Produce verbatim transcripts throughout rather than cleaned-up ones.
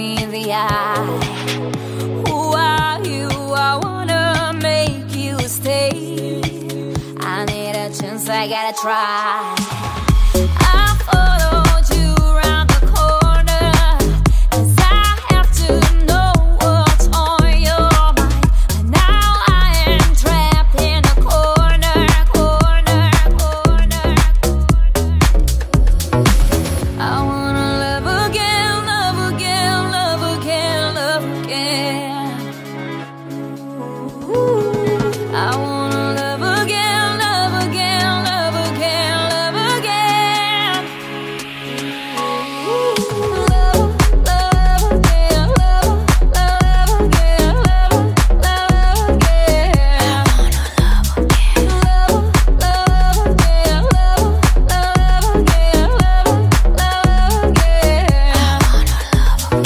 me in the eye. Who are you? I wanna make you stay. I need a chance, I gotta try. I followed you around the corner, 'cause I have to know what's on your mind. And now I am trapped in a corner, corner, corner, corner. I wanna love again, love again, love again, love again. Ooh. I wanna love again, love again, love again, love again. Ooh. Love, love again, love, love again, love, love again. I wanna love again. Love, love again, love, love again, love, love again. I wanna love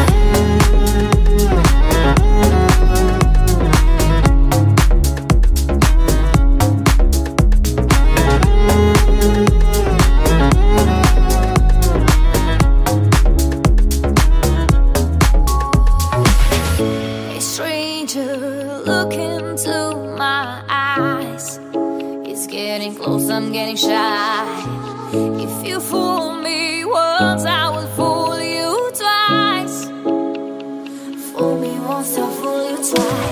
A stranger, look into my eyes. It's getting close, I'm getting shy. If you fool me once, I will fool you twice. Fool me once, I'll fool you twice.